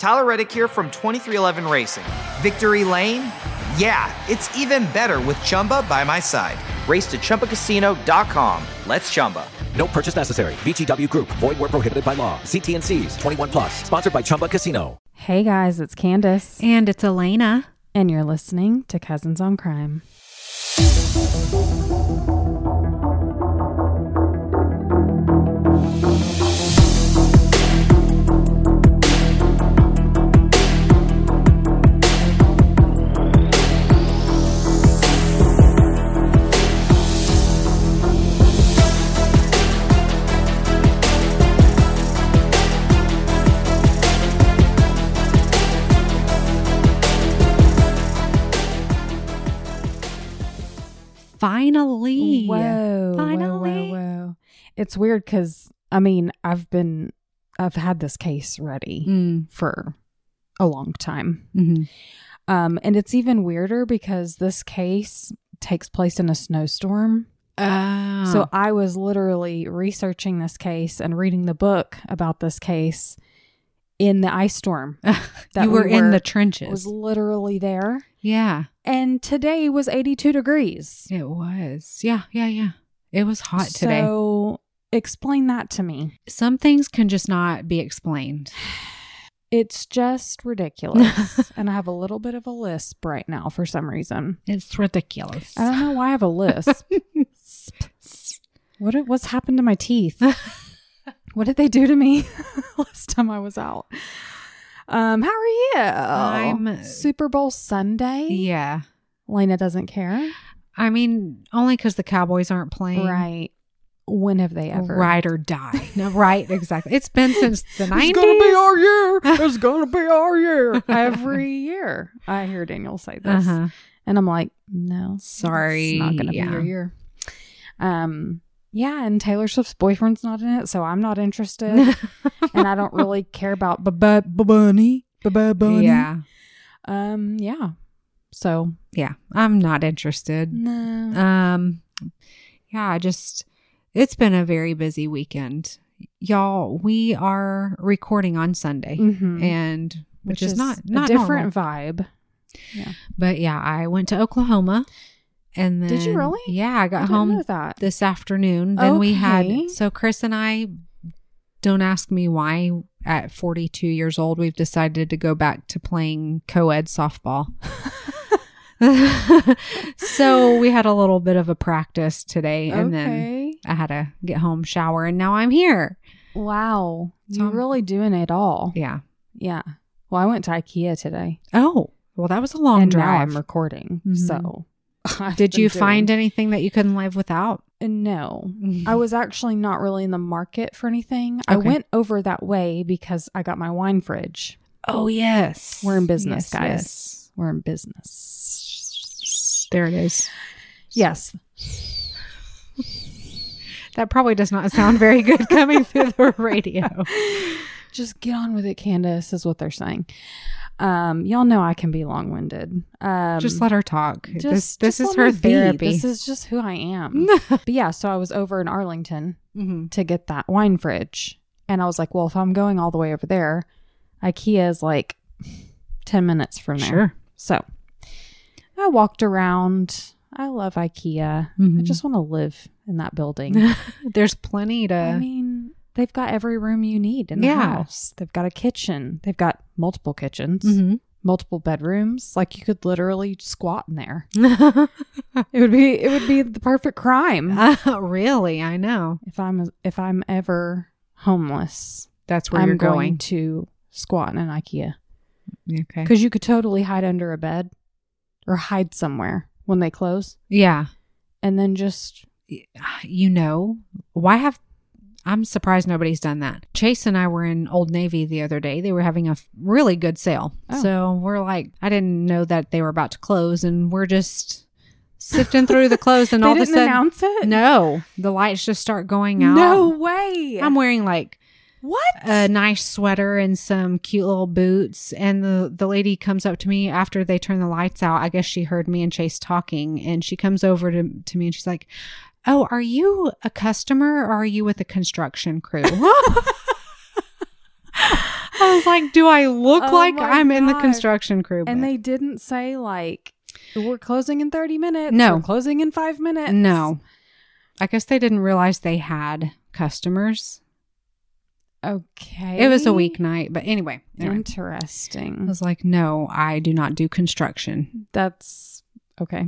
Tyler Reddick here from 2311 Racing. Victory Lane? Yeah, it's even better with Chumba by my side. Race to ChumbaCasino.com. Let's Chumba. No purchase necessary. VGW Group. Void where prohibited by law. See T&Cs. 21 plus. Sponsored by Chumba Casino. Hey guys, it's Candace. And it's Elena. And you're listening to Cousins on Crime. Finally. Whoa. It's weird because, I mean, I've had this case ready for a long time. Mm-hmm. And it's even weirder because this case takes place in a snowstorm. Oh. So I was literally researching this case and reading the book about this case in the ice storm. You were in the trenches. I was literally there. Yeah. And today was 82 degrees. It was. Yeah. It was hot today. So explain that to me. Some things can just not be explained. It's just ridiculous. And I have a little bit of a lisp right now for some reason. It's ridiculous. I don't know why I have a lisp. What's happened to my teeth? What did they do to me last time I was out? How are you? I'm Super Bowl Sunday. Yeah. Lena doesn't care. I mean, only because the Cowboys aren't playing. Right. When have they ever? Ride or die. No, right. Exactly. It's been since the 90s. It's going to be our year. It's going to be our year. Every year. I hear Daniel say this. Uh-huh. And I'm like, no. Sorry. It's not going to be your year. Yeah, and Taylor Swift's boyfriend's not in it, so I'm not interested. And I don't really care about Bunny. Yeah. Yeah. So. Yeah, I'm not interested. No. Yeah, it's been a very busy weekend. Y'all, we are recording on Sunday, and which is not a different normal. Vibe. Yeah. But yeah, I went to Oklahoma. And then, did you really? Yeah, I got home this afternoon. Then we had, so Chris and I, don't ask me why at 42 years old, we've decided to go back to playing co-ed softball. So we had a little bit of a practice today, and then I had to get home, shower, and now I'm here. Wow. You're really doing it all. Yeah. Yeah. Well, I went to IKEA today. Oh, well, that was a long drive. Now I'm recording. So. Did you find anything that you couldn't live without? No. I was actually not really in the market for anything. I went over that way because I got my wine fridge. Oh, yes. We're in business, guys. Yes. We're in business. There it is. Yes. That probably does not sound very good coming through the radio. Just get on with it, Candace, is what they're saying. Y'all know I can be long-winded. Just let her talk. This is her her therapy. This is just who I am. But yeah, so I was over in Arlington to get that wine fridge. And I was like, well, if I'm going all the way over there, IKEA is like 10 minutes from there. Sure. So I walked around. I love IKEA. I just want to live in that building. There's plenty to... I mean... They've got every room you need in the house. They've got a kitchen. They've got multiple kitchens, multiple bedrooms. Like you could literally squat in there. It would be the perfect crime. Really, I know. If I'm ever homeless, that's where you're going to squat in an IKEA. Okay. Because you could totally hide under a bed or hide somewhere when they close. Yeah. And then just, I'm surprised nobody's done that. Chase and I were in Old Navy the other day. They were having a really good sale. Oh. So we're like, I didn't know that they were about to close, and we're just sifting through the clothes, and all of a sudden, they didn't announce it? No, the lights just start going out. No way. I'm wearing like what? A nice sweater and some cute little boots, and the lady comes up to me after they turn the lights out. I guess she heard me and Chase talking, and she comes over to me and she's like, "Oh, are you a customer or are you with the construction crew?" I I was like, do I look like I'm in the construction crew? And they didn't say like, we're closing in 30 minutes. No. We're closing in 5 minutes. No. I guess they didn't realize they had customers. Okay. It was a weeknight, but anyway. Interesting. I was like, no, I do not do construction. That's okay.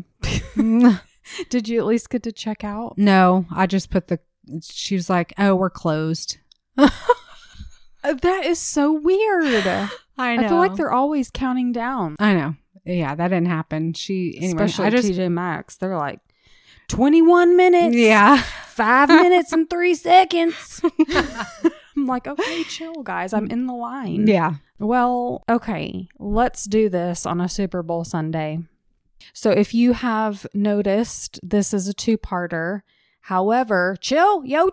Did you at least get to check out? No, I just put she was like, oh, we're closed. That is so weird. I know. I feel like they're always counting down. I know. Yeah, that didn't happen. Especially TJ Maxx. They're like 21 minutes. Yeah. 5 minutes and 3 seconds. I'm like, okay, chill, guys. I'm in the line. Yeah. Well, okay. Let's do this on a Super Bowl Sunday. So if you have noticed, this is a 2-parter. However, chill. You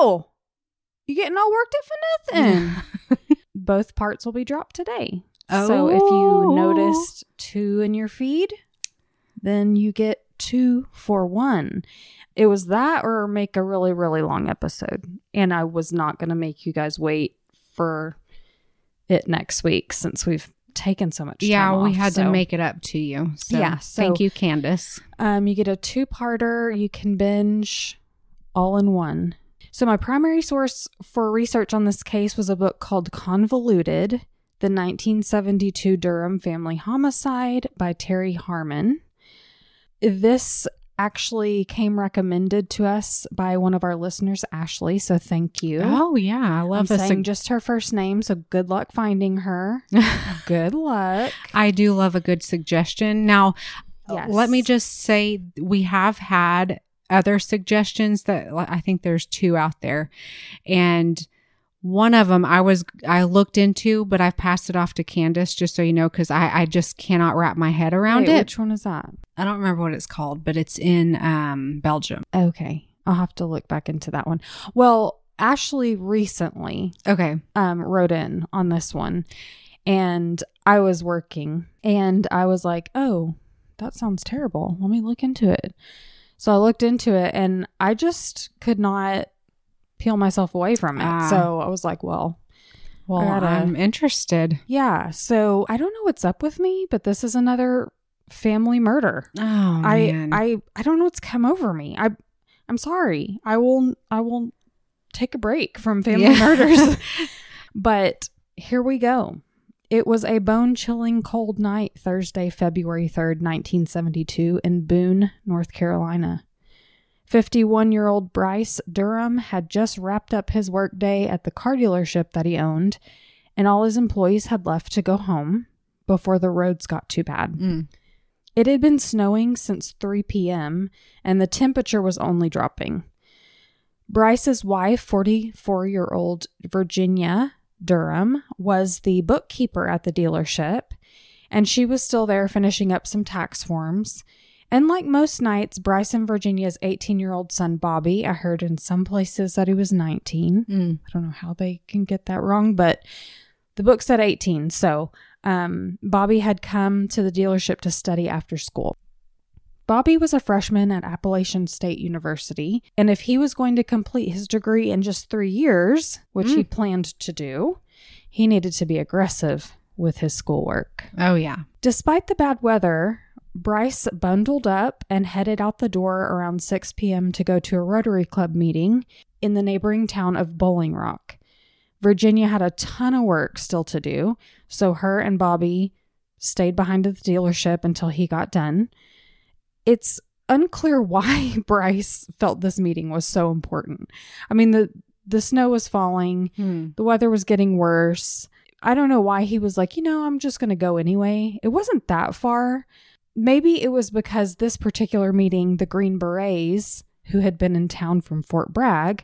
getting all worked up for nothing. Both parts will be dropped today. Oh. So if you noticed 2 in your feed, then you get 2 for 1. It was that or make a really, really long episode. And I was not going to make you guys wait for it next week since we've taken so much time off. We had to make it up to you. So thank you, Candace. You get a 2-parter. You can binge all in one. So my primary source for research on this case was a book called Convoluted, the 1972 Durham Family Homicide by Terry Harmon. This actually came recommended to us by one of our listeners, Ashley. So thank you. Oh yeah, I love saying just her first name. So good luck finding her. Good luck. I do love a good suggestion. Now, yes. Let me just say we have had other suggestions that I think there's 2 out there, and one of them I looked into, but I've passed it off to Candace, just so you know, because I just cannot wrap my head around it. Which one is that? I don't remember what it's called, but it's in Belgium. Okay. I'll have to look back into that one. Well, Ashley recently wrote in on this one, and I was working, and I was like, oh, that sounds terrible. Let me look into it. So I looked into it, and I just could not peel myself away from it. So I was like, well, I'm interested. Yeah. So I don't know what's up with me, but this is another family murder. Oh man. I don't know what's come over me. I'm sorry. I will take a break from family murders. But here we go. It was a bone-chilling cold night Thursday, February 3rd, 1972 in Boone, North Carolina. 51-year-old Bryce Durham had just wrapped up his workday at the car dealership that he owned, and all his employees had left to go home before the roads got too bad. It had been snowing since 3 p.m., and the temperature was only dropping. Bryce's wife, 44-year-old Virginia Durham, was the bookkeeper at the dealership, and she was still there finishing up some tax forms. And like most nights, Bryce and Virginia's 18-year-old son, Bobby, I heard in some places that he was 19. I don't know how they can get that wrong, but the book said 18. So Bobby had come to the dealership to study after school. Bobby was a freshman at Appalachian State University, and if he was going to complete his degree in just 3 years, which he planned to do, he needed to be aggressive with his schoolwork. Oh, yeah. Despite the bad weather, Bryce bundled up and headed out the door around 6 p.m. to go to a Rotary Club meeting in the neighboring town of Bowling Rock. Virginia had a ton of work still to do, so her and Bobby stayed behind at the dealership until he got done. It's unclear why Bryce felt this meeting was so important. I mean, the snow was falling. The weather was getting worse. I don't know why he was like, I'm just going to go anyway. It wasn't that far. Maybe it was because this particular meeting, the Green Berets, who had been in town from Fort Bragg,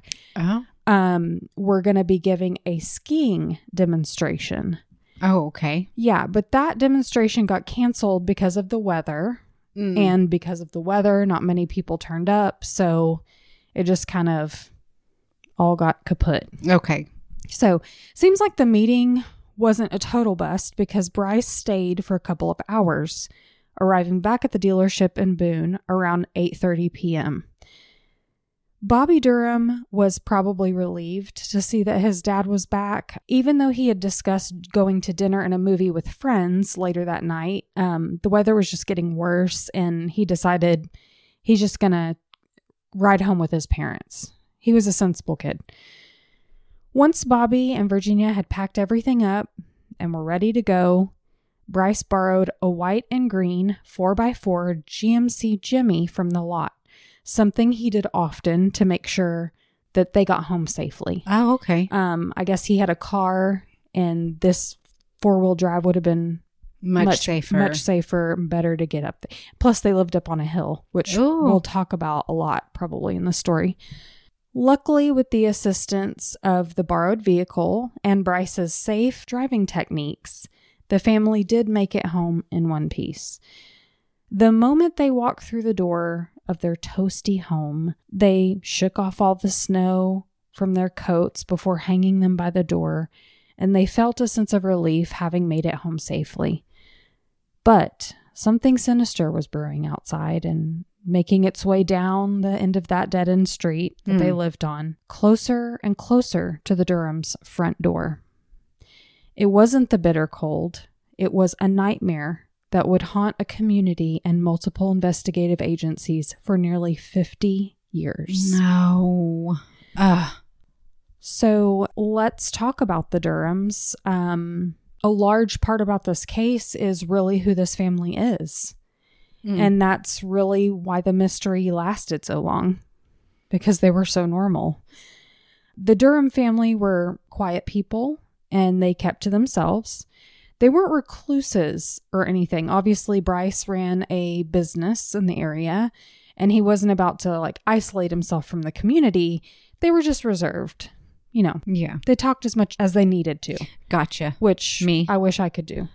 were going to be giving a skiing demonstration. Oh, okay. Yeah, but that demonstration got canceled because of the weather. And because of the weather, not many people turned up. So it just kind of all got kaput. Okay. So seems like the meeting wasn't a total bust because Bryce stayed for a couple of hours, arriving back at the dealership in Boone around 8:30 p.m. Bobby Durham was probably relieved to see that his dad was back, even though he had discussed going to dinner and a movie with friends later that night. The weather was just getting worse, and he decided he's just going to ride home with his parents. He was a sensible kid. Once Bobby and Virginia had packed everything up and were ready to go, Bryce borrowed a white and green 4x4 GMC Jimmy from the lot, something he did often to make sure that they got home safely. Oh, okay. I guess he had a car, and this 4-wheel drive would have been much safer and better to get up there. Plus, they lived up on a hill, which we'll talk about a lot probably in the story. Luckily, with the assistance of the borrowed vehicle and Bryce's safe driving techniques, the family did make it home in one piece. The moment they walked through the door of their toasty home, they shook off all the snow from their coats before hanging them by the door, and they felt a sense of relief having made it home safely. But something sinister was brewing outside and making its way down the end of that dead-end street that they lived on, closer and closer to the Durhams' front door. It wasn't the bitter cold. It was a nightmare that would haunt a community and multiple investigative agencies for nearly 50 years. No. So let's talk about the Durhams. A large part about this case is really who this family is. And that's really why the mystery lasted so long, because they were so normal. The Durham family were quiet people, and they kept to themselves. They weren't recluses or anything. Obviously, Bryce ran a business in the area, and he wasn't about to isolate himself from the community. They were just reserved. Yeah. They talked as much as they needed to. Gotcha. Which me, I wish I could do.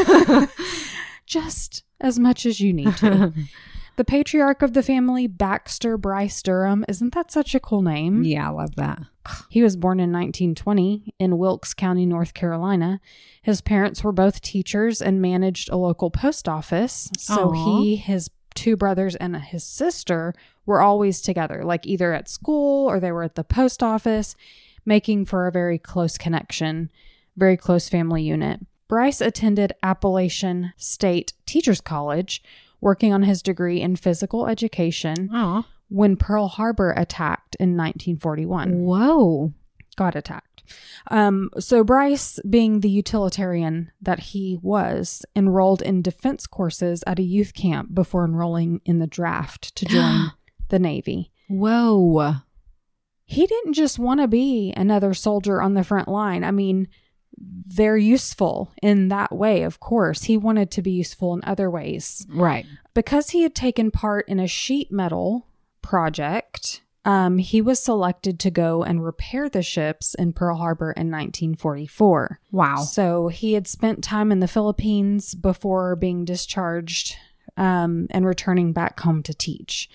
Just as much as you need to. The patriarch of the family, Baxter Bryce Durham. Isn't that such a cool name? Yeah, I love that. He was born in 1920 in Wilkes County, North Carolina. His parents were both teachers and managed a local post office. So he, his 2 brothers, and his sister were always together, either at school or they were at the post office, making for a very close connection, very close family unit. Bryce attended Appalachian State Teachers College, working on his degree in physical education when Pearl Harbor attacked in 1941. Whoa. Got attacked. So Bryce, being the utilitarian that he was, enrolled in defense courses at a youth camp before enrolling in the draft to join the Navy. Whoa. He didn't just want to be another soldier on the front line. I mean, they're useful in that way, of course. He wanted to be useful in other ways. Right. Because he had taken part in a sheet metal project, he was selected to go and repair the ships in Pearl Harbor in 1944. Wow. So he had spent time in the Philippines before being discharged and returning back home to teach.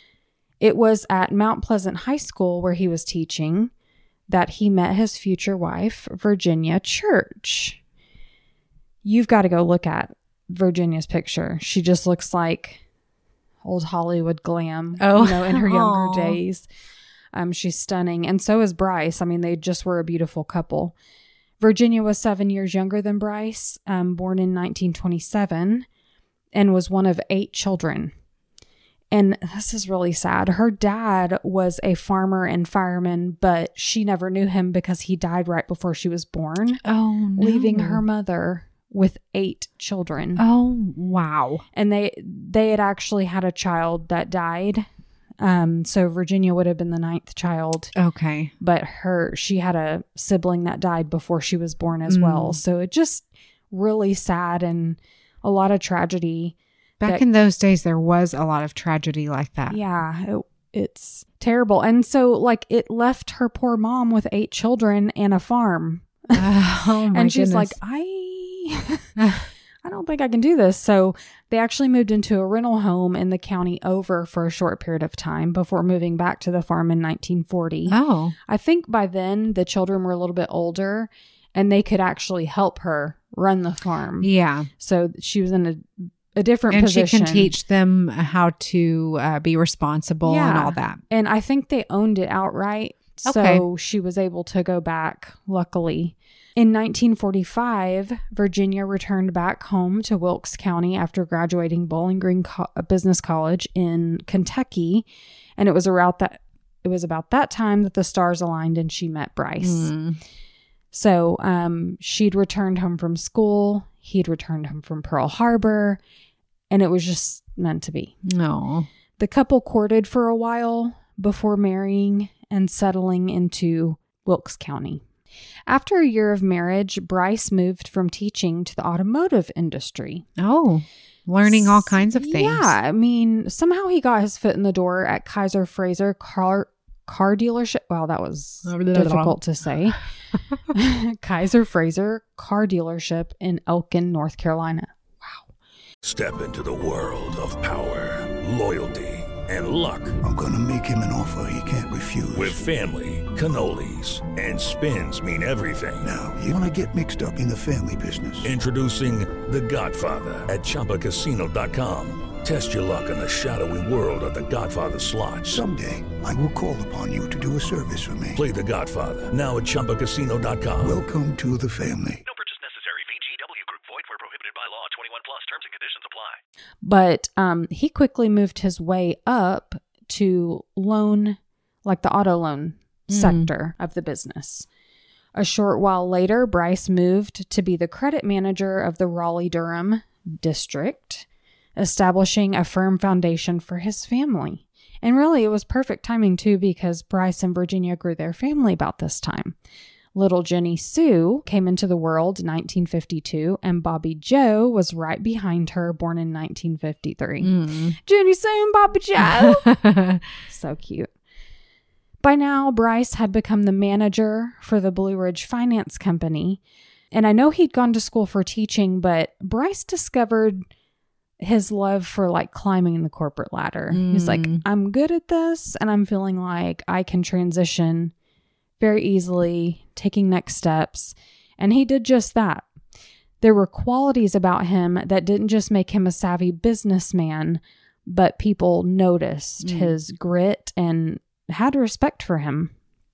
It was at Mount Pleasant High School, where he was teaching, that he met his future wife, Virginia Church. You've got to go look at Virginia's picture. She just looks like old Hollywood glam, in her younger days. She's stunning. And so is Bryce. I mean, they just were a beautiful couple. Virginia was 7 years younger than Bryce, born in 1927, and was one of 8 children. And this is really sad. Her dad was a farmer and fireman, but she never knew him because he died right before she was born. Oh, no. Leaving her mother with 8 children. Oh, wow. And they had actually had a child that died. So Virginia would have been the 9th child. Okay. But she had a sibling that died before she was born as well. So it just really sad and a lot of tragedy. Back in those days, there was a lot of tragedy like that. Yeah, it's terrible. And so, it left her poor mom with 8 children and a farm. Oh, my And she's goodness. I don't think I can do this. So they actually moved into a rental home in the county over for a short period of time before moving back to the farm in 1940. Oh. I think by then, the children were a little bit older, and they could actually help her run the farm. Yeah. So she was in a different and position. she can teach them how to be responsible and all that. And I think they owned it outright. So she was able to go back, luckily. In 1945, Virginia returned back home to Wilkes County after graduating Bowling Green Business College in Kentucky. And it was about that time that the stars aligned and she met Bryce. So she'd returned home from school. He'd returned home from Pearl Harbor. And it was just meant to be. No. The couple courted for a while before marrying and settling into Wilkes County. After a year of marriage, Bryce moved from teaching to the automotive industry. Oh, learning all kinds of things. Yeah, I mean, somehow he got his foot in the door at Kaiser Fraser car dealership. Wow, that was difficult to say. Kaiser Fraser car dealership in Elkin, North Carolina. Wow. Step into the world of power, loyalty, and luck. I'm gonna make him an offer he can't refuse. With family, cannolis, and spins mean everything. Now, you wanna get mixed up in the family business. Introducing The Godfather at ChumbaCasino.com. Test your luck in the shadowy world of The Godfather slot. Someday, I will call upon you to do a service for me. Play The Godfather now at ChumbaCasino.com. Welcome to the family. No purchase necessary. VGW Group. Void where prohibited by law. 21 plus. Terms and conditions apply. But he quickly moved his way up to the auto loan sector of the business. A short while later, Bryce moved to be the credit manager of the Raleigh-Durham district, establishing a firm foundation for his family. And really, it was perfect timing too, because Bryce and Virginia grew their family about this time. Little Jenny Sue came into the world in 1952, and Bobby Joe was right behind her, born in 1953. Jenny Sue and Bobby Joe. So cute. By now, Bryce had become the manager for the Blue Ridge Finance Company. And I know he'd gone to school for teaching, but Bryce discovered his love for climbing the corporate ladder. He's like, I'm good at this, and I'm feeling like I can transition very easily, taking next steps. And he did just that. There were qualities about him that didn't just make him a savvy businessman, but people noticed his grit and had respect for him.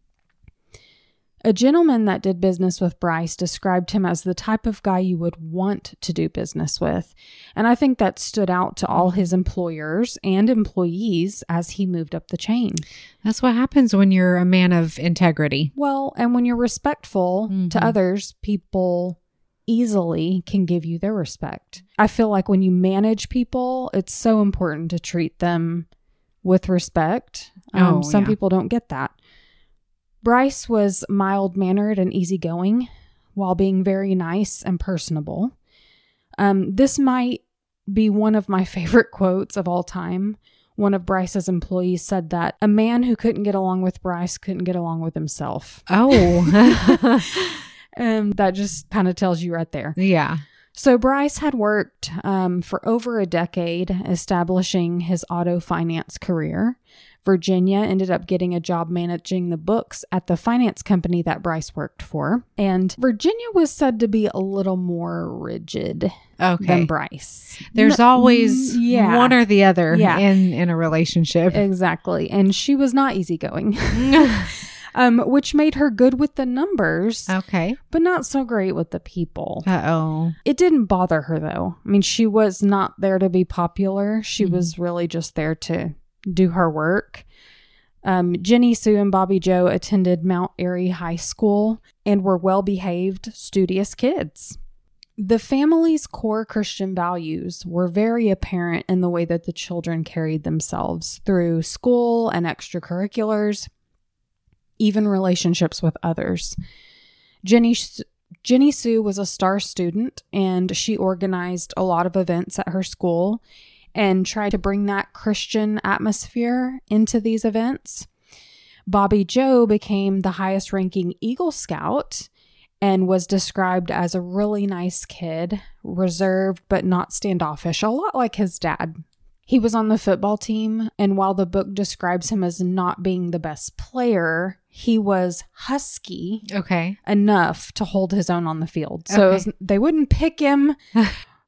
A gentleman that did business with Bryce described him as the type of guy you would want to do business with. And I think that stood out to all his employers and employees as he moved up the chain. That's what happens when you're a man of integrity. Well, and when you're respectful to others, people easily can give you their respect. I feel like when you manage people, it's so important to treat them with respect. Some people don't get that. Bryce was mild-mannered and easygoing while being very nice and personable. This might be one of my favorite quotes of all time. One of Bryce's employees said that a man who couldn't get along with Bryce couldn't get along with himself. Oh. And that just kind of tells you right there. Yeah. So Bryce had worked for over a decade establishing his auto finance career. Virginia ended up getting a job managing the books at the finance company that Bryce worked for. And Virginia was said to be a little more rigid than Bryce. There's always one or the other in a relationship. Exactly. And she was not easygoing. Which made her good with the numbers. Okay. But not so great with the people. Uh-oh. It didn't bother her, though. I mean, she was not there to be popular. She was really just there to do her work. Jenny Sue and Bobby Joe attended Mount Airy High School and were well-behaved, studious kids. The family's core Christian values were very apparent in the way that the children carried themselves through school and extracurriculars, even relationships with others. Jenny Sue was a star student, and she organized a lot of events at her school and tried to bring that Christian atmosphere into these events. Bobby Joe became the highest ranking Eagle Scout and was described as a really nice kid, reserved but not standoffish, a lot like his dad. He was on the football team, and while the book describes him as not being the best player, he was husky enough to hold his own on the field. So they wouldn't pick him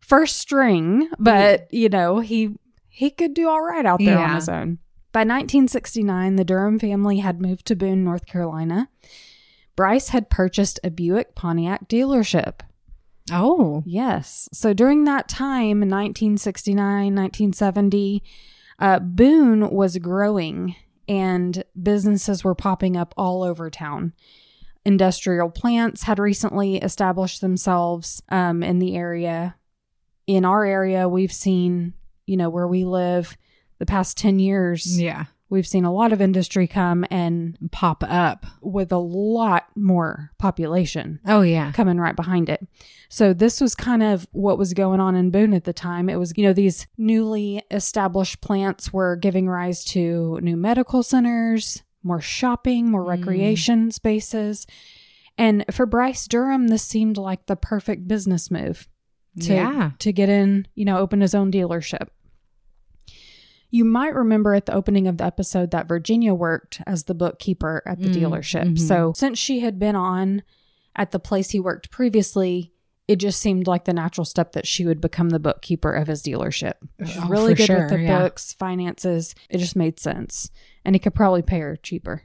first string, but you know, he could do all right out there on his own. By 1969, the Durham family had moved to Boone, North Carolina. Bryce had purchased a Buick Pontiac dealership. Oh. Yes. So during that time, in 1969, 1970, Boone was growing and businesses were popping up all over town. Industrial plants had recently established themselves in the area. In our area, we've seen, you know, where we live, the past 10 years, we've seen a lot of industry come and pop up with a lot more population. Oh, yeah. Coming right behind it. So this was kind of what was going on in Boone at the time. It was, you know, these newly established plants were giving rise to new medical centers, more shopping, more recreation spaces. And for Bryce Durham, this seemed like the perfect business move to get in, you know, open his own dealership. You might remember at the opening of the episode that Virginia worked as the bookkeeper at the dealership. Mm-hmm. So since she had been on at the place he worked previously, it just seemed like the natural step that she would become the bookkeeper of his dealership. She's really good with the books, finances. It just made sense. And he could probably pay her cheaper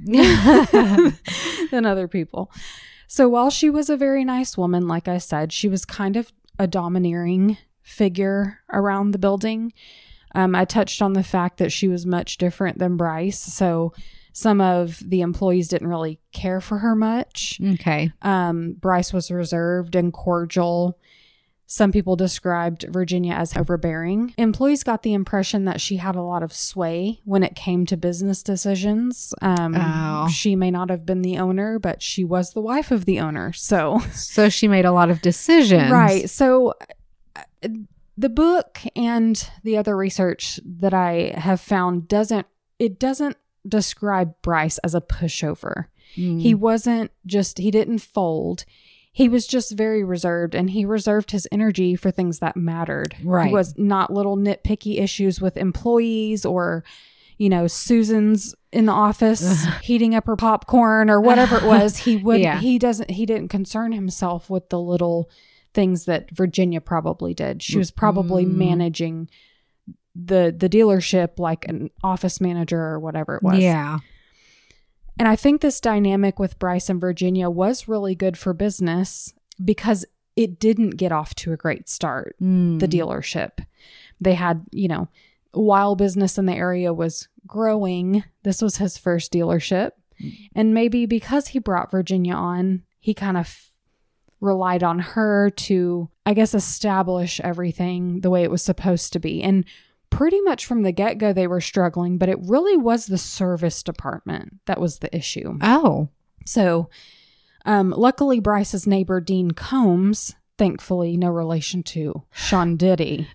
than other people. So while she was a very nice woman, like I said, she was kind of a domineering figure around the building. I touched on the fact that she was much different than Bryce. So some of the employees didn't really care for her much. Okay. Bryce was reserved and cordial. Some people described Virginia as overbearing. Employees got the impression that she had a lot of sway when it came to business decisions. She may not have been the owner, but she was the wife of the owner. So she made a lot of decisions. Right. So the book and the other research that I have found doesn't describe Bryce as a pushover. He didn't fold. He was just very reserved, and he reserved his energy for things that mattered. Right. He was not little nitpicky issues with employees or, you know, Susan's in the office heating up her popcorn or whatever it was. He didn't concern himself with the little things that Virginia probably did. She was probably managing the dealership like an office manager or whatever it was. Yeah. And I think this dynamic with Bryce and Virginia was really good for business because it didn't get off to a great start, the dealership. They had, you know, while business in the area was growing, this was his first dealership. And maybe because he brought Virginia on, he kind of relied on her to, I guess, establish everything the way it was supposed to be. And pretty much from the get-go, they were struggling, but it really was the service department that was the issue. Oh. So, luckily, Bryce's neighbor, Dean Combs, thankfully no relation to Sean Diddy,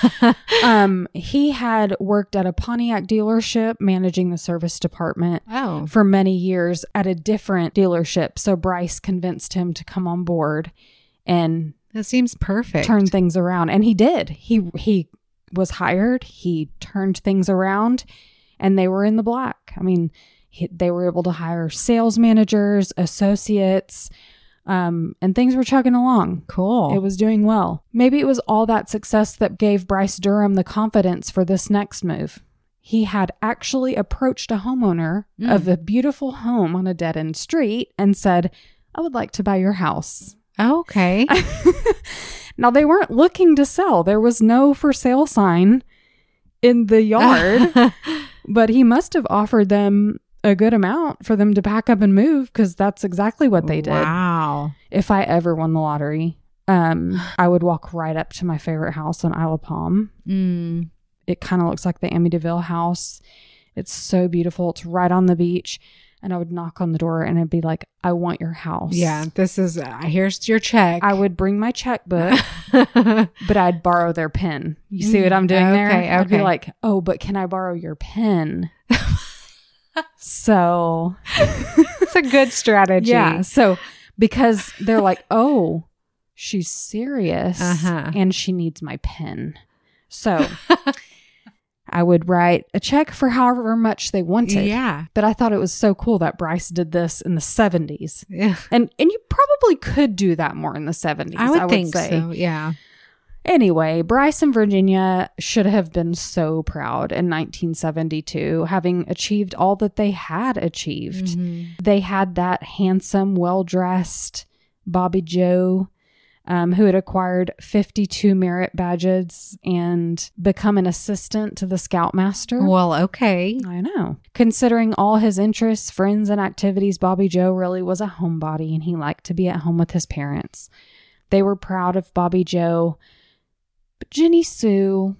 he had worked at a Pontiac dealership managing the service department for many years at a different dealership. So Bryce convinced him to come on board and that seems perfect. Turn things around. And he did. He was hired. He turned things around and they were in the black. I mean, they were able to hire sales managers, associates, and things were chugging along. Cool. It was doing well. Maybe it was all that success that gave Bryce Durham the confidence for this next move. He had actually approached a homeowner of a beautiful home on a dead-end street and said, I would like to buy your house. Okay. Now, they weren't looking to sell. There was no for sale sign in the yard, but he must have offered them a good amount for them to pack up and move because that's exactly what they did. Wow. If I ever won the lottery, I would walk right up to my favorite house on Isle of Palm. It kind of looks like the Amityville house. It's so beautiful. It's right on the beach. And I would knock on the door and it'd be like, I want your house. Yeah, this is, here's your check. I would bring my checkbook, but I'd borrow their pen. You see what I'm doing there? Okay. I'd be like, oh, but can I borrow your pen? So it's a good strategy. Yeah. So because they're like, oh, she's serious and she needs my pen. So I would write a check for however much they wanted. Yeah. But I thought it was so cool that Bryce did this in the 70s. Yeah. And you probably could do that more in the 70s. I would think say. So, yeah. Anyway, Bryce and Virginia should have been so proud in 1972, having achieved all that they had achieved. They had that handsome, well-dressed Bobby Joe, who had acquired 52 merit badges and become an assistant to the Scoutmaster. Well, okay. I know. Considering all his interests, friends, and activities, Bobby Joe really was a homebody, and he liked to be at home with his parents. They were proud of Bobby Joe. But Jenny Sue,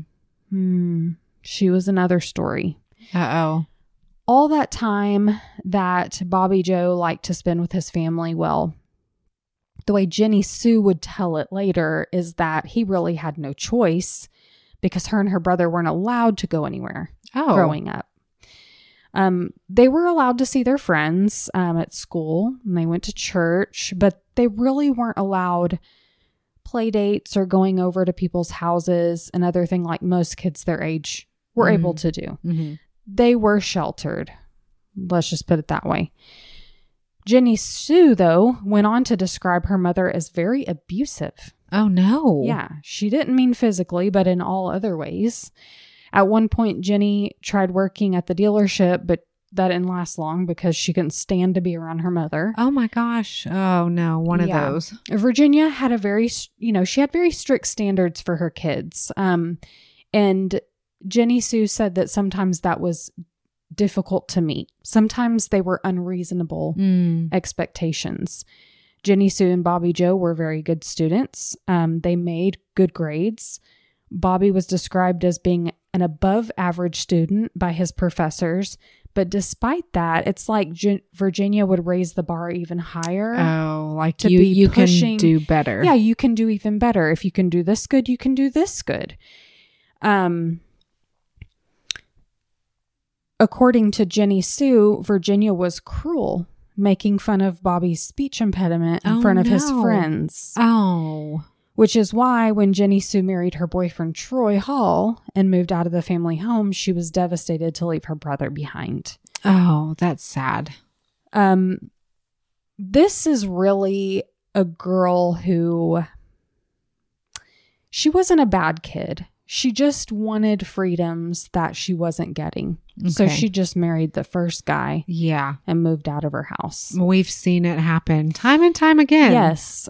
she was another story. Uh-oh. All that time that Bobby Joe liked to spend with his family, well, the way Jenny Sue would tell it later is that he really had no choice because her and her brother weren't allowed to go anywhere growing up. They were allowed to see their friends at school, and they went to church, but they really weren't allowed play dates or going over to people's houses and other thing like most kids their age were able to do. They were sheltered. Let's just put it that way. Jenny Sue, though, went on to describe her mother as very abusive. Oh, no. Yeah, she didn't mean physically, but in all other ways. At one point, Jenny tried working at the dealership, but that didn't last long because she couldn't stand to be around her mother. Oh my gosh. Oh no, one of those. Virginia had she had very strict standards for her kids. And Jenny Sue said that sometimes that was difficult to meet. Sometimes they were unreasonable expectations. Jenny Sue and Bobby Joe were very good students. They made good grades. Bobby was described as being an above average student by his professors. But despite that, it's like Virginia would raise the bar even higher. Oh, like you can do better. Yeah, you can do even better. If you can do this good, you can do this good. According to Jenny Sue, Virginia was cruel, making fun of Bobby's speech impediment in front of his friends. Oh. Which is why when Jenny Sue married her boyfriend Troy Hall and moved out of the family home, she was devastated to leave her brother behind. Oh, that's sad. This is really a girl who, she wasn't a bad kid. She just wanted freedoms that she wasn't getting. Okay. So she just married the first guy. Yeah. And moved out of her house. We've seen it happen time and time again. Yes.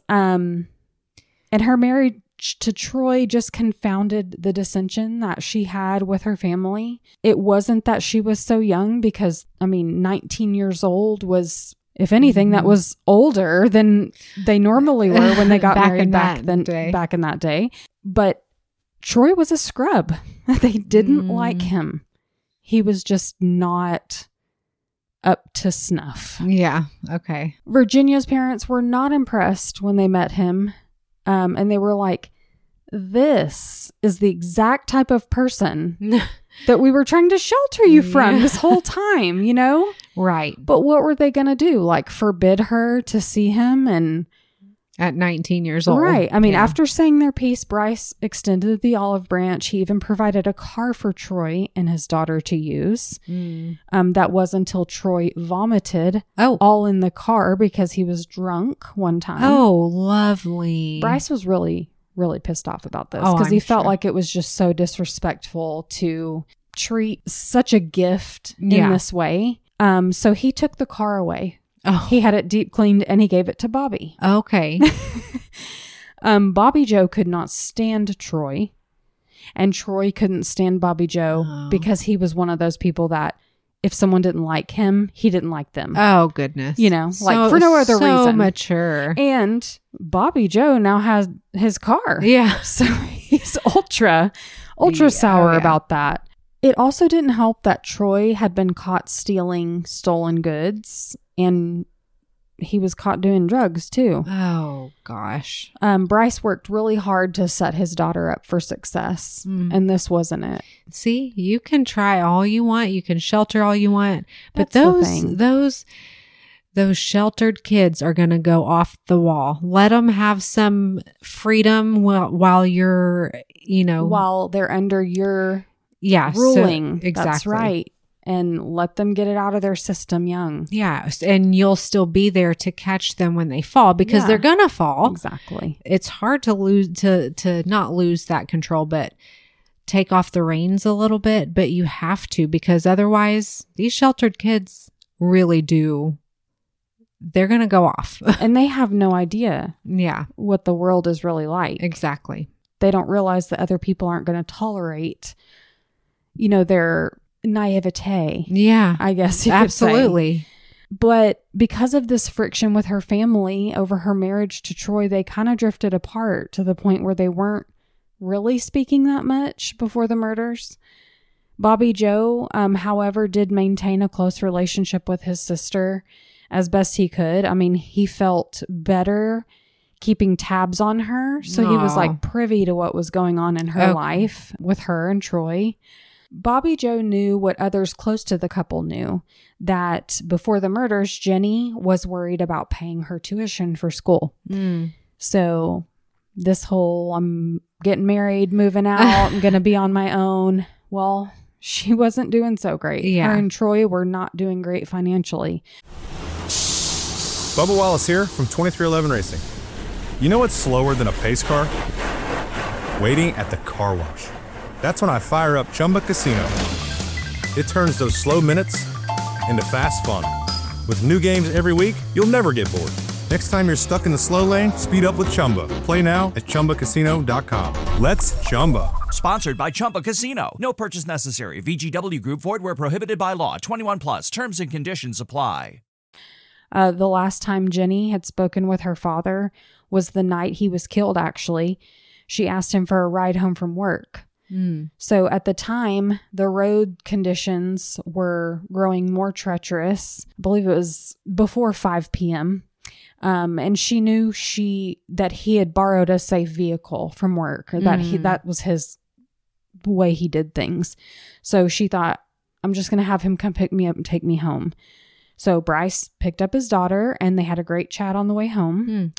And her marriage to Troy just confounded the dissension that she had with her family. It wasn't that she was so young because, 19 years old was, if anything, that was older than they normally were when they got married back in that day. But Troy was a scrub. They didn't like him. He was just not up to snuff. Yeah. Okay. Virginia's parents were not impressed when they met him. And they were like, this is the exact type of person that we were trying to shelter you from this whole time, you know? Right. But what were they going to do? Like forbid her to see him and... At 19 years old. Right. After saying their piece, Bryce extended the olive branch. He even provided a car for Troy and his daughter to use. That was until Troy vomited all in the car because he was drunk one time. Oh, lovely. Bryce was really, really pissed off about this because he felt like it was just so disrespectful to treat such a gift in this way. So he took the car away. Oh. He had it deep cleaned and he gave it to Bobby. Okay. Bobby Joe could not stand Troy, and Troy couldn't stand Bobby Joe because he was one of those people that if someone didn't like him, he didn't like them. Oh, goodness. You know, like for no other reason. So mature. And Bobby Joe now has his car. Yeah. So he's ultra sour about that. It also didn't help that Troy had been caught stealing stolen goods, and he was caught doing drugs too. Oh, gosh. Bryce worked really hard to set his daughter up for success, and this wasn't it. See, you can try all you want. You can shelter all you want. But those sheltered kids are going to go off the wall. Let them have some freedom while you're, while they're under your... Yeah, ruling. So, exactly. That's right. and let them get it out of their system young. Yeah. And you'll still be there to catch them when they fall, because they're going to fall. Exactly. It's hard to lose, to not lose that control, but take off the reins a little bit. But you have to, because otherwise these sheltered kids really do. They're going to go off. And they have no idea Yeah. what the world is really like. Exactly. They don't realize that other people aren't going to tolerate, their naivete. Yeah. I guess you could say. Absolutely. But because of this friction with her family over her marriage to Troy, they kind of drifted apart to the point where they weren't really speaking that much before the murders. Bobby Joe, however, did maintain a close relationship with his sister as best he could. I mean, he felt better keeping tabs on her. So he was like privy to what was going on in her life with her and Troy. Bobby Joe knew what others close to the couple knew, that before the murders, Jenny was worried about paying her tuition for school. So this whole, I'm getting married, moving out, I'm going to be on my own. Well, she wasn't doing so great. Yeah. Her and Troy were not doing great financially. Bubba Wallace here from 2311 Racing. You know what's slower than a pace car? Waiting at the car wash. That's when I fire up Chumba Casino. It turns those slow minutes into fast fun. With new games every week, you'll never get bored. Next time you're stuck in the slow lane, speed up with Chumba. Play now at ChumbaCasino.com. Let's Chumba. Sponsored by Chumba Casino. No purchase necessary. VGW Group. Void where prohibited by law. 21 plus. Terms and conditions apply. The last time Jenny had spoken with her father was the night he was killed, actually. She asked him for a ride home from work. So at the time, the road conditions were growing more treacherous. I believe it was before 5 p.m. And she knew that he had borrowed a safe vehicle from work, or that was his way he did things. So she thought, I'm just going to have him come pick me up and take me home. So Bryce picked up his daughter and they had a great chat on the way home.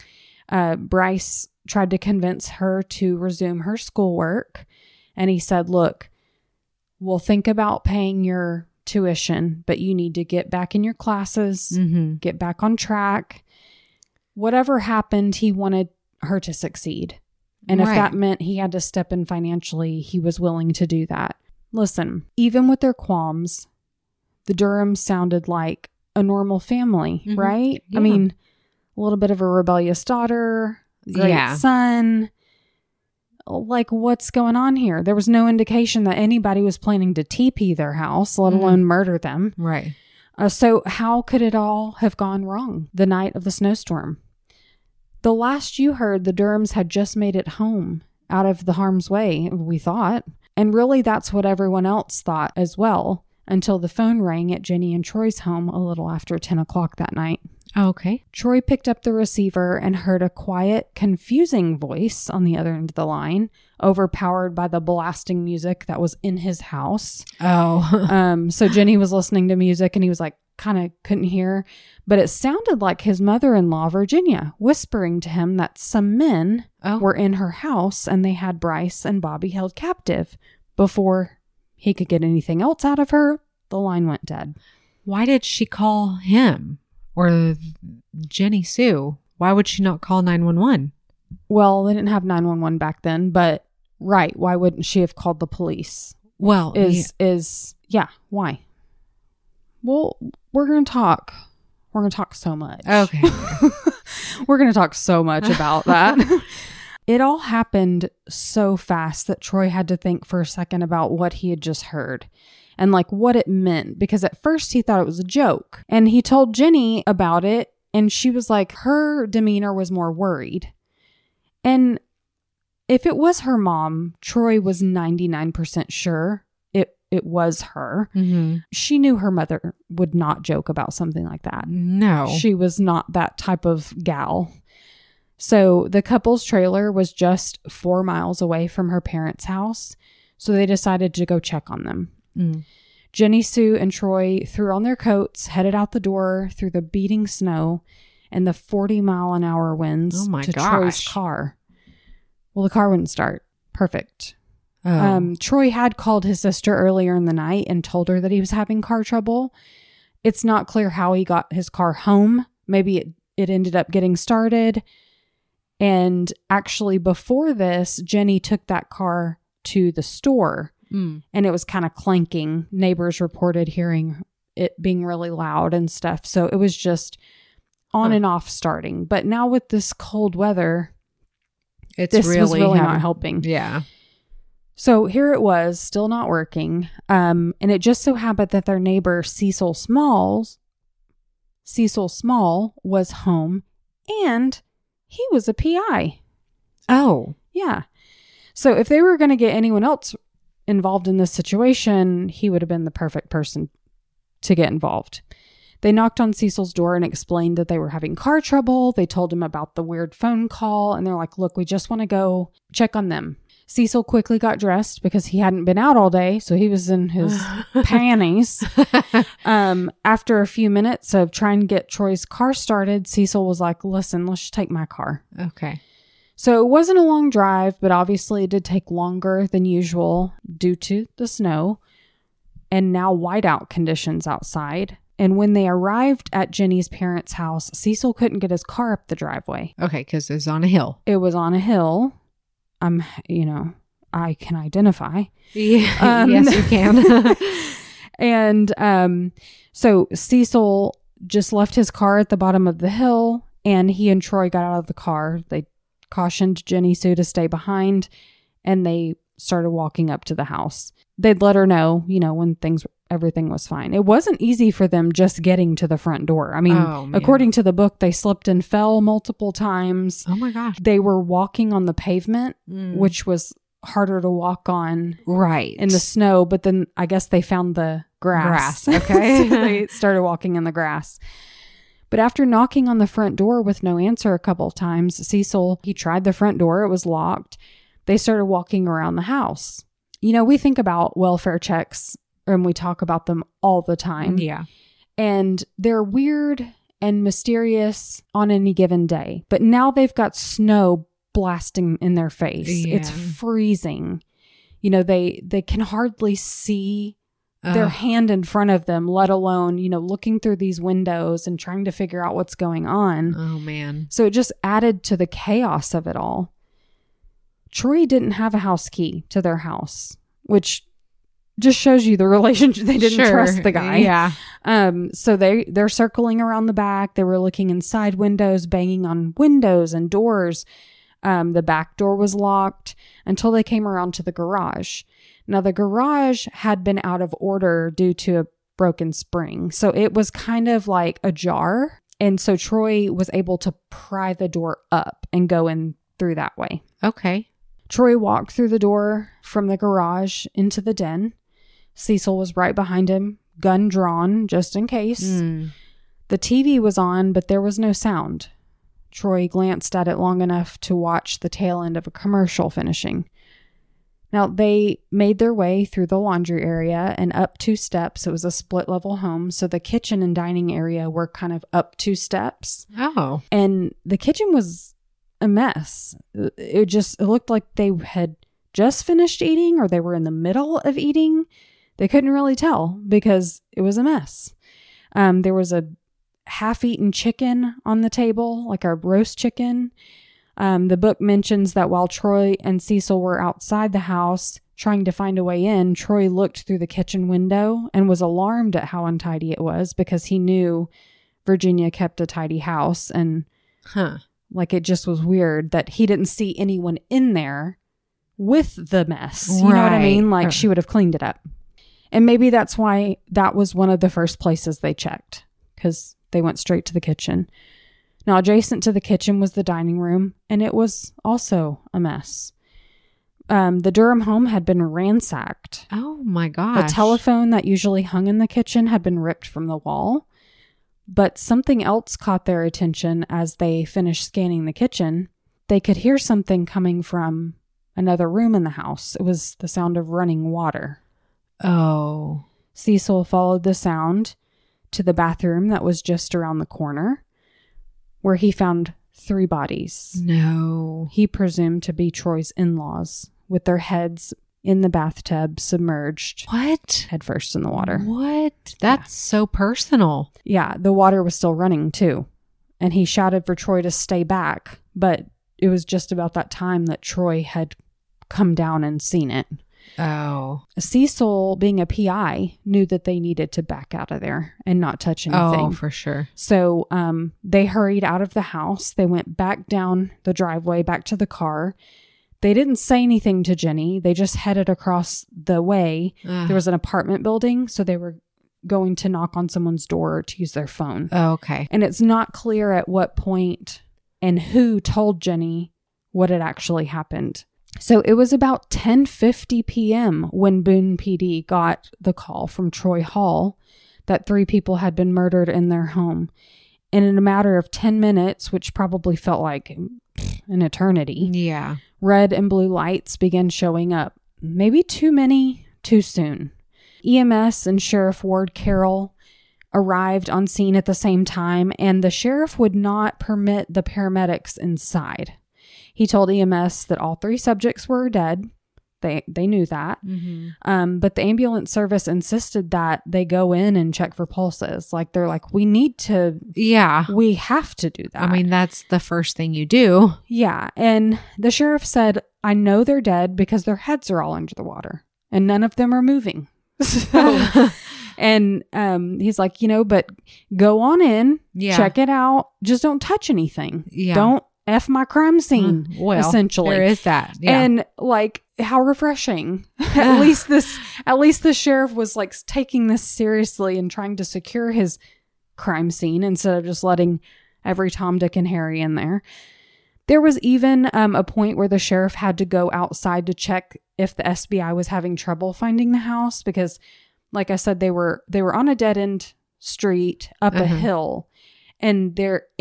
Bryce tried to convince her to resume her schoolwork. And he said, look, we'll think about paying your tuition, but you need to get back in your classes, get back on track. Whatever happened, he wanted her to succeed. And if that meant he had to step in financially, he was willing to do that. Listen, even with their qualms, the Durhams sounded like a normal family, right? Yeah. I mean, a little bit of a rebellious daughter, great son. Like, what's going on here? There was no indication that anybody was planning to TP their house, let alone murder them. Right. So how could it all have gone wrong the night of the snowstorm? The last you heard, the Durhams had just made it home out of the harm's way, we thought. And really, that's what everyone else thought as well, until the phone rang at Jenny and Troy's home a little after 10 o'clock that night. Okay. Troy picked up the receiver and heard a quiet, confusing voice on the other end of the line, overpowered by the blasting music that was in his house. So Jenny was listening to music and he was like, kind of couldn't hear, but it sounded like his mother-in-law, Virginia, whispering to him that some men were in her house and they had Bryce and Bobby held captive. Before he could get anything else out of her, the line went dead. Why did she call him? Or Jenny Sue? Why would she not call 911? Well, they didn't have 911 back then, but right, why wouldn't she have called the police? Well, why? Well, we're going to talk. We're going to talk so much. Okay. We're going to talk so much about that. It all happened so fast that Troy had to think for a second about what he had just heard and like what it meant, because at first he thought it was a joke, and he told Jenny about it and she was like, her demeanor was more worried. And if it was her mom, Troy was 99% sure it was her. She knew her mother would not joke about something like that. No. She was not that type of gal. So the couple's trailer was just 4 miles away from her parents' house. So they decided to go check on them. Jenny Sue and Troy threw on their coats, headed out the door through the beating snow and the 40-mile-an-hour winds to Troy's car. Well, the car wouldn't start. Perfect. Troy had called his sister earlier in the night and told her that he was having car trouble. It's not clear how he got his car home. Maybe it ended up getting started. And actually before this, Jenny took that car to the store and it was kind of clanking. Neighbors reported hearing it being really loud and stuff. So it was just on and off starting. But now with this cold weather, this was really not helping. Yeah. So here it was, still not working. And it just so happened that their neighbor, Cecil Small was home and he was a PI. Oh. Yeah. So if they were going to get anyone else involved in this situation, he would have been the perfect person to get involved. They knocked on Cecil's door and explained that they were having car trouble. They told him about the weird phone call and they're like, look, we just want to go check on them. Cecil quickly got dressed because he hadn't been out all day, so he was in his panties. After a few minutes of trying to get Troy's car started, Cecil was like, listen, let's just take my car. Okay. So it wasn't a long drive, but obviously it did take longer than usual due to the snow and now whiteout conditions outside. And when they arrived at Jenny's parents' house, Cecil couldn't get his car up the driveway. Okay, because it was on a hill. It was on a hill. I can identify. Yeah, yes, you can. And so Cecil just left his car at the bottom of the hill and he and Troy got out of the car. They cautioned Jenny Sue to stay behind and they started walking up to the house. They'd let her know, when everything was fine. It wasn't easy for them just getting to the front door. I mean, according to the book, they slipped and fell multiple times. Oh my gosh. They were walking on the pavement, which was harder to walk on in the snow. But then I guess they found the grass. Okay. So they started walking in the grass. But after knocking on the front door with no answer a couple of times, Cecil, he tried the front door. It was locked. They started walking around the house. We think about welfare checks and we talk about them all the time. Yeah. And they're weird and mysterious on any given day. But now they've got snow blasting in their face. Yeah. It's freezing. They can hardly see their hand in front of them, let alone, looking through these windows and trying to figure out what's going on. Oh, man. So it just added to the chaos of it all. Troy didn't have a house key to their house, which just shows you the relationship. They didn't trust the guy. Yeah. So they're circling around the back. They were looking inside windows, banging on windows and doors. The back door was locked until they came around to the garage. Now, the garage had been out of order due to a broken spring. So it was kind of like ajar. And so Troy was able to pry the door up and go in through that way. Okay. Troy walked through the door from the garage into the den. Cecil was right behind him, gun drawn, just in case. The TV was on, but there was no sound. Troy glanced at it long enough to watch the tail end of a commercial finishing. Now, they made their way through the laundry area and up 2 steps. It was a split-level home, so the kitchen and dining area were kind of up 2 steps. Oh. And the kitchen was a mess. It looked like they had just finished eating or they were in the middle of eating. They couldn't really tell because it was a mess. There was a half-eaten chicken on the table, like a roast chicken. The book mentions that while Troy and Cecil were outside the house trying to find a way in, Troy looked through the kitchen window and was alarmed at how untidy it was because he knew Virginia kept a tidy house and like it just was weird that he didn't see anyone in there with the mess. You know what I mean? Like she would have cleaned it up. And maybe that's why that was one of the first places they checked because they went straight to the kitchen. Now, adjacent to the kitchen was the dining room, and it was also a mess. The Durham home had been ransacked. Oh, my gosh. The telephone that usually hung in the kitchen had been ripped from the wall. But something else caught their attention as they finished scanning the kitchen. They could hear something coming from another room in the house. It was the sound of running water. Oh. Cecil followed the sound to the bathroom that was just around the corner, where he found 3 bodies. No. He presumed to be Troy's in-laws, with their heads in the bathtub, submerged. What? Headfirst in the water. What? That's so personal. Yeah, the water was still running too. And he shouted for Troy to stay back, but it was just about that time that Troy had come down and seen it. Oh. Cecil, being a PI, knew that they needed to back out of there and not touch anything. Oh, for sure. So they hurried out of the house. They went back down the driveway, back to the car. They didn't say anything to Jenny. They just headed across the way. There was an apartment building, so they were going to knock on someone's door to use their phone. Oh, okay. And it's not clear at what point and who told Jenny what had actually happened. So it was about 10:50 p.m. when Boone PD got the call from Troy Hall that 3 people had been murdered in their home. And in a matter of 10 minutes, which probably felt like an eternity, yeah, red and blue lights began showing up. Maybe too many, too soon. EMS and Sheriff Ward Carroll arrived on scene at the same time, and the sheriff would not permit the paramedics inside. He told EMS that all 3 subjects were dead. They knew that. Mm-hmm. But the ambulance service insisted that they go in and check for pulses. Like, they're like, we need to. Yeah. We have to do that. I mean, that's the first thing you do. Yeah. And the sheriff said, I know they're dead because their heads are all under the water and none of them are moving. So, and he's like, but go on in, check it out. Just don't touch anything. Yeah. Don't F my crime scene, essentially. There is that. Yeah. And like, how refreshing. At least the sheriff was like taking this seriously and trying to secure his crime scene instead of just letting every Tom, Dick, and Harry in there. There was even a point where the sheriff had to go outside to check if the SBI was having trouble finding the house because, like I said, they were on a dead end street up a hill, and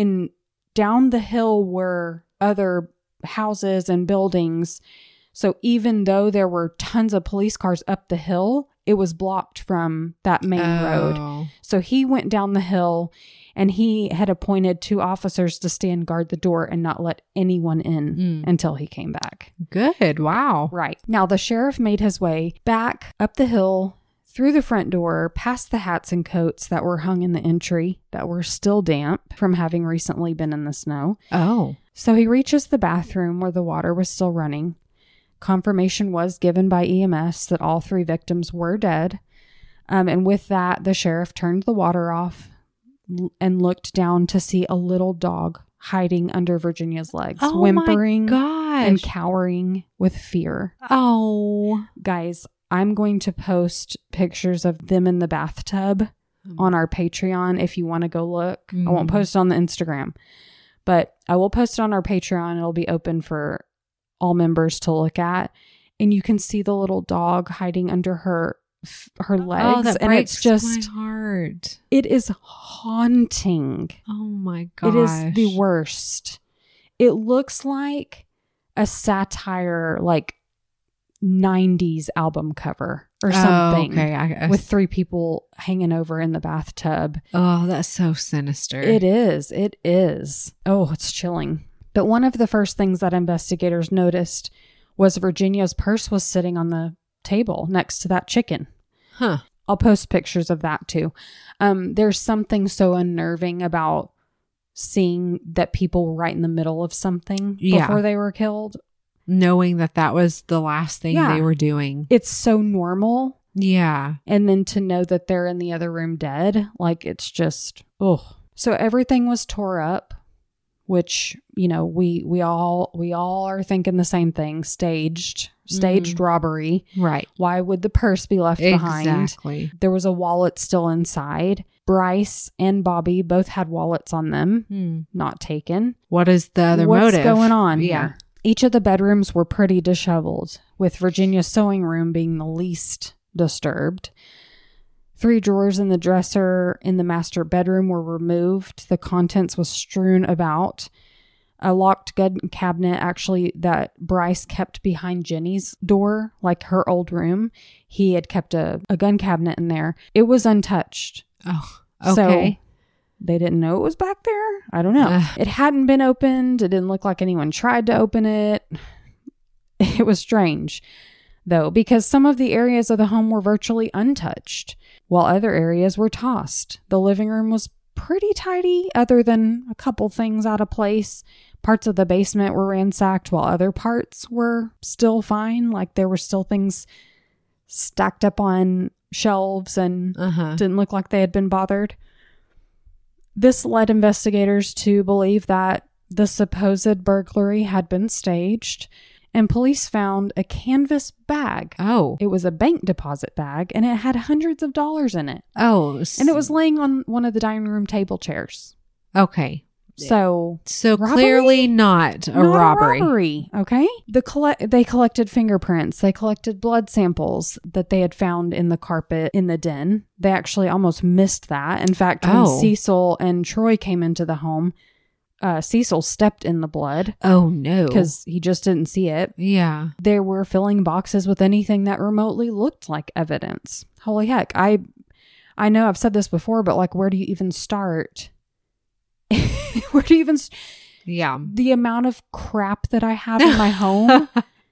down the hill were other houses and buildings. So even though there were tons of police cars up the hill, it was blocked from that main road. So he went down the hill, and he had appointed 2 officers to stand guard the door and not let anyone in until he came back. Good. Wow. Right. Now, the sheriff made his way back up the hill, through the front door, past the hats and coats that were hung in the entry that were still damp from having recently been in the snow. Oh. So he reaches the bathroom where the water was still running. Confirmation was given by EMS that all 3 victims were dead. And with that, the sheriff turned the water off and looked down to see a little dog hiding under Virginia's legs, whimpering and cowering with fear. Oh. Guys, I'm going to post pictures of them in the bathtub on our Patreon if you want to go look. I won't post it on the Instagram, but I will post it on our Patreon. It'll be open for all members to look at. And you can see the little dog hiding under her legs. Oh, that and breaks it's just my heart. It is haunting. Oh my gosh. It is the worst. It looks like a satire, like 90s album cover or something. Okay. With 3 people hanging over in the bathtub. Oh, that's so sinister. It is. It is. Oh, it's chilling. But one of the first things that investigators noticed was Virginia's purse was sitting on the table next to that chicken. Huh. I'll post pictures of that too. There's something so unnerving about seeing that people were right in the middle of something before they were killed. Knowing that was the last thing they were doing. It's so normal. Yeah. And then to know that they're in the other room dead, like it's just, oh. So everything was tore up, which, we all are thinking the same thing. Staged robbery. Right. Why would the purse be left behind? Exactly. There was a wallet still inside. Bryce and Bobby both had wallets on them, not taken. What is the other motive? What's going on here? Each of the bedrooms were pretty disheveled, with Virginia's sewing room being the least disturbed. 3 drawers in the dresser in the master bedroom were removed. The contents was strewn about. A locked gun cabinet, actually, that Bryce kept behind Jenny's door, like her old room. He had kept a gun cabinet in there. It was untouched. Oh, okay. So they didn't know it was back there. I don't know. It hadn't been opened. It didn't look like anyone tried to open it. It was strange. though, because some of the areas of the home were virtually untouched, while other areas were tossed. The living room was pretty tidy, other than a couple things out of place. Parts of the basement were ransacked, while other parts were still fine. Like there were still things stacked up on shelves and didn't look like they had been bothered. This led investigators to believe that the supposed burglary had been staged, and police found a canvas bag. Oh. It was a bank deposit bag, and it had hundreds of dollars in it. Oh. And it was laying on one of the dining room table chairs. Okay. So clearly not a robbery. Okay. They collected fingerprints. They collected blood samples that they had found in the carpet in the den. They actually almost missed that. In fact, when Cecil and Troy came into the home, Cecil stepped in the blood. Oh, no. Because he just didn't see it. Yeah. They were filling boxes with anything that remotely looked like evidence. Holy heck. I know I've said this before, but like, where do you even start? Where do you even... Yeah. The amount of crap that I have in my home.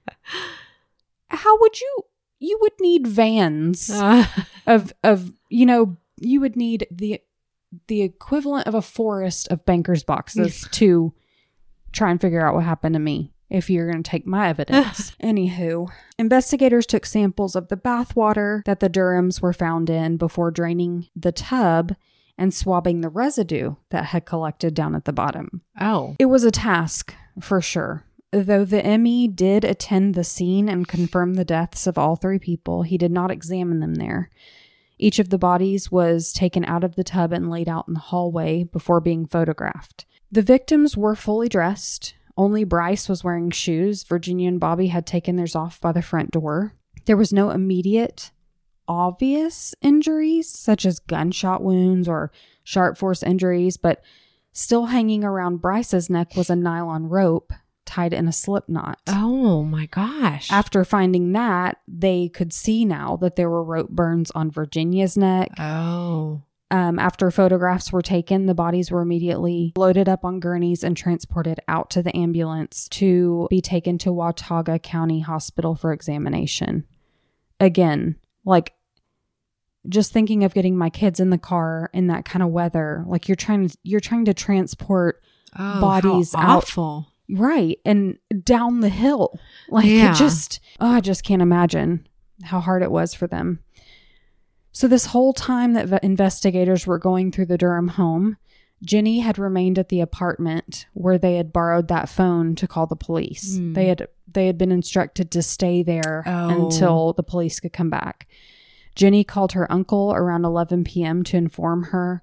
How would you would need vans of you would need the equivalent of a forest of banker's boxes to try and figure out what happened to me if you're going to take my evidence. Anywho, investigators took samples of the bathwater that the Durhams were found in before draining the tub and swabbing the residue that had collected down at the bottom. Oh. It was a task, for sure. Though the ME did attend the scene and confirm the deaths of all three people, he did not examine them there. Each of the bodies was taken out of the tub and laid out in the hallway before being photographed. The victims were fully dressed. Only Bryce was wearing shoes. Virginia and Bobby had taken theirs off by the front door. There was no immediate obvious injuries such as gunshot wounds or sharp force injuries, but still hanging around Bryce's neck was a nylon rope tied in a slip knot. Oh my gosh. After finding that, they could see now that there were rope burns on Virginia's neck. Oh. After photographs were taken, the bodies were immediately loaded up on gurneys and transported out to the ambulance to be taken to Watauga County Hospital for examination. Again, like, just thinking of getting my kids in the car in that kind of weather, like you're trying to transport bodies out. Awful. Right. And down the hill. Like I just can't imagine how hard it was for them. So this whole time that investigators were going through the Durham home, Jenny had remained at the apartment where they had borrowed that phone to call the police. They had been instructed to stay there until the police could come back. Jenny called her uncle around 11 p.m. to inform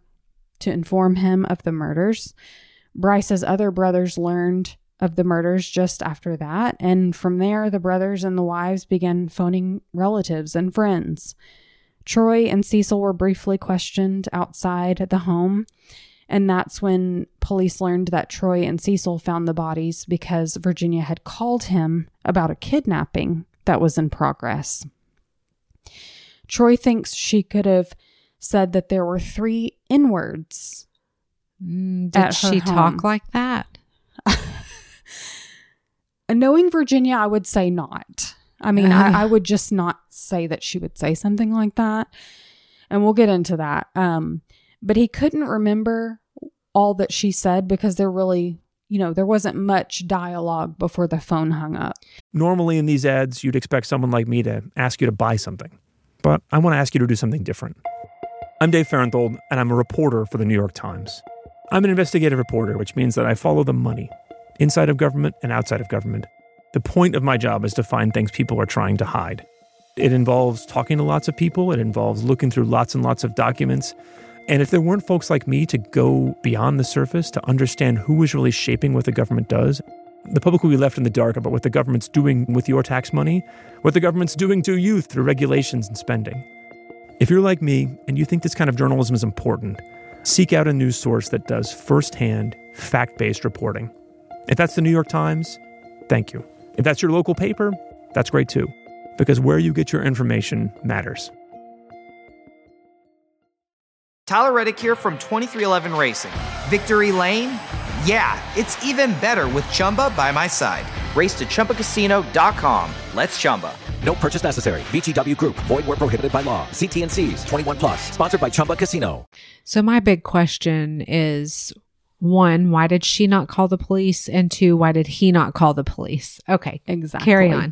him of the murders. Bryce's other brothers learned of the murders just after that, and from there, the brothers and the wives began phoning relatives and friends. Troy and Cecil were briefly questioned outside the home, and that's when police learned that Troy and Cecil found the bodies because Virginia had called him about a kidnapping that was in progress. Troy thinks she could have said that there were 3 N-words. Did she talk like that? Knowing Virginia, I would say not. I mean, I would just not say that she would say something like that. And we'll get into that. But he couldn't remember all that she said because there really, there wasn't much dialogue before the phone hung up. Normally in these ads, you'd expect someone like me to ask you to buy something. But I want to ask you to do something different. I'm Dave Farenthold, and I'm a reporter for the New York Times. I'm an investigative reporter, which means that I follow the money, inside of government and outside of government. The point of my job is to find things people are trying to hide. It involves talking to lots of people. It involves looking through lots and lots of documents. And if there weren't folks like me to go beyond the surface, to understand who is really shaping what the government does, the public will be left in the dark about what the government's doing with your tax money, what the government's doing to you through regulations and spending. If you're like me and you think this kind of journalism is important, seek out a news source that does firsthand, fact-based reporting. If that's the New York Times, thank you. If that's your local paper, that's great too, because where you get your information matters. Tyler Reddick here from 2311 Racing. Victory Lane? Yeah, it's even better with Chumba by my side. Race to ChumbaCasino.com. Let's Chumba. No purchase necessary. VGW Group. Void where prohibited by law. See T&Cs. 21 plus. Sponsored by Chumba Casino. So my big question is, 1, why did she not call the police? And 2, why did he not call the police? Okay. Exactly. Carry on.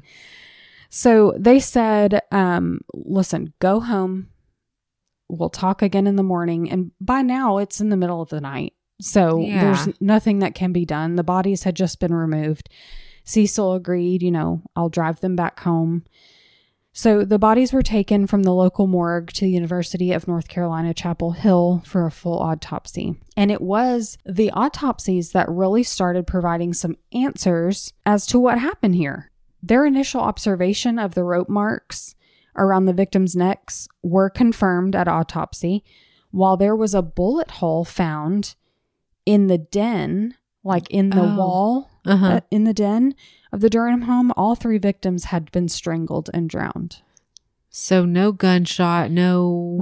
So they said, listen, go home. We'll talk again in the morning. And by now it's in the middle of the night. So there's nothing that can be done. The bodies had just been removed. Cecil agreed, I'll drive them back home. So the bodies were taken from the local morgue to the University of North Carolina, Chapel Hill for a full autopsy. And it was the autopsies that really started providing some answers as to what happened here. Their initial observation of the rope marks around the victims' necks were confirmed at autopsy, while there was a bullet hole found in the den, like in the wall in the den of the Durham home. All 3 victims had been strangled and drowned. So no gunshot, no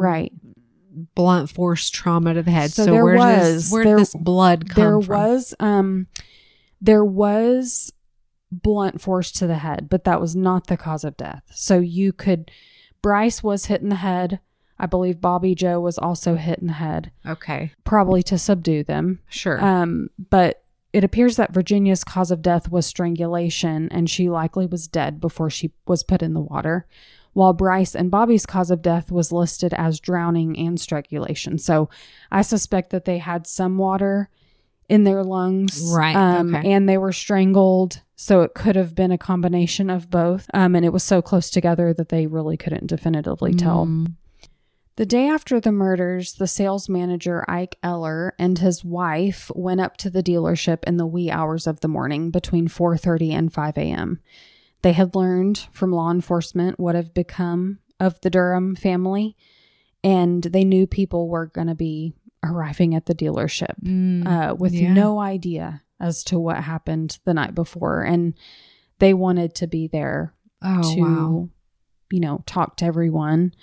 blunt force trauma to the head. So where did this blood come from? There was blunt force to the head, but that was not the cause of death. So Bryce was hit in the head. I believe Bobby Joe was also hit in the head. Okay. Probably to subdue them. Sure. But it appears that Virginia's cause of death was strangulation, and she likely was dead before she was put in the water, while Bryce and Bobby's cause of death was listed as drowning and strangulation. So I suspect that they had some water in their lungs. Right. And they were strangled. So it could have been a combination of both. And it was so close together that they really couldn't definitively tell. The day after the murders, the sales manager, Ike Eller, and his wife went up to the dealership in the wee hours of the morning between 4:30 and 5 a.m. They had learned from law enforcement what had become of the Durham family, and they knew people were going to be arriving at the dealership with no idea as to what happened the night before. And they wanted to be there to talk to everyone.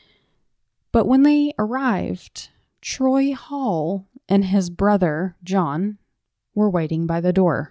But when they arrived, Troy Hall and his brother, John, were waiting by the door.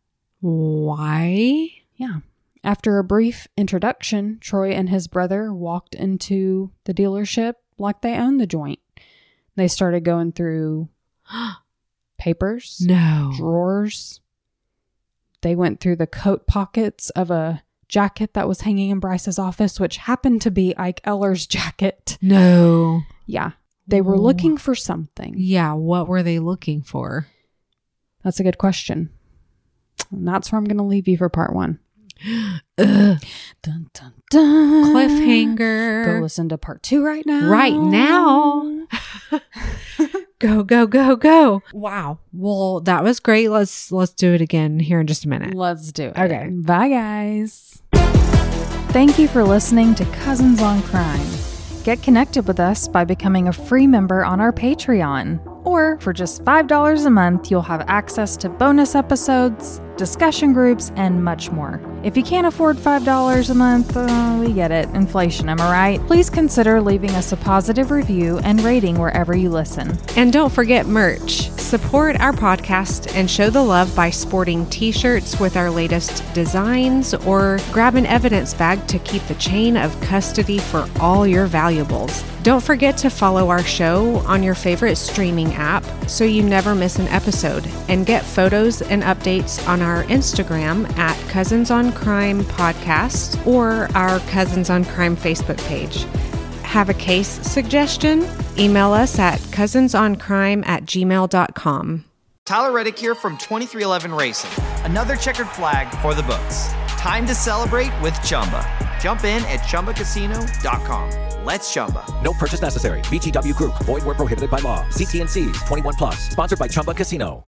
Why? Yeah. After a brief introduction, Troy and his brother walked into the dealership like they owned the joint. They started going through papers, drawers. They went through the coat pockets of a jacket that was hanging in Bryce's office, which happened to be Ike Eller's jacket. No. Yeah. They were looking for something. Yeah. What were they looking for? That's a good question. And that's where I'm going to leave you for part 1. Dun, dun, dun. Cliffhanger. Go listen to part 2 right now. Right now. Go, go, go, go. Wow. Well, that was great. Let's do it again here in just a minute. Let's do it. Okay. Bye, guys. Thank you for listening to Cousins on Crime. Get connected with us by becoming a free member on our Patreon. Or for just $5 a month, you'll have access to bonus episodes, discussion groups, and much more. If you can't afford $5 a month, we get it. Inflation, am I right? Please consider leaving us a positive review and rating wherever you listen. And don't forget merch. Support our podcast and show the love by sporting t-shirts with our latest designs, or grab an evidence bag to keep the chain of custody for all your valuables. Don't forget to follow our show on your favorite streaming app so you never miss an episode, and get photos and updates on our Instagram at Cousins on Crime Podcast or our Cousins on Crime Facebook page. Have a case suggestion? Email us at cousinsoncrime@gmail.com. Tyler Reddick here from 2311 Racing. Another checkered flag for the books. Time to celebrate with Chumba. Jump in at ChumbaCasino.com. Let's Chumba. No purchase necessary. VGW Group. Void where prohibited by law. See T&Cs. 21 plus. Sponsored by Chumba Casino.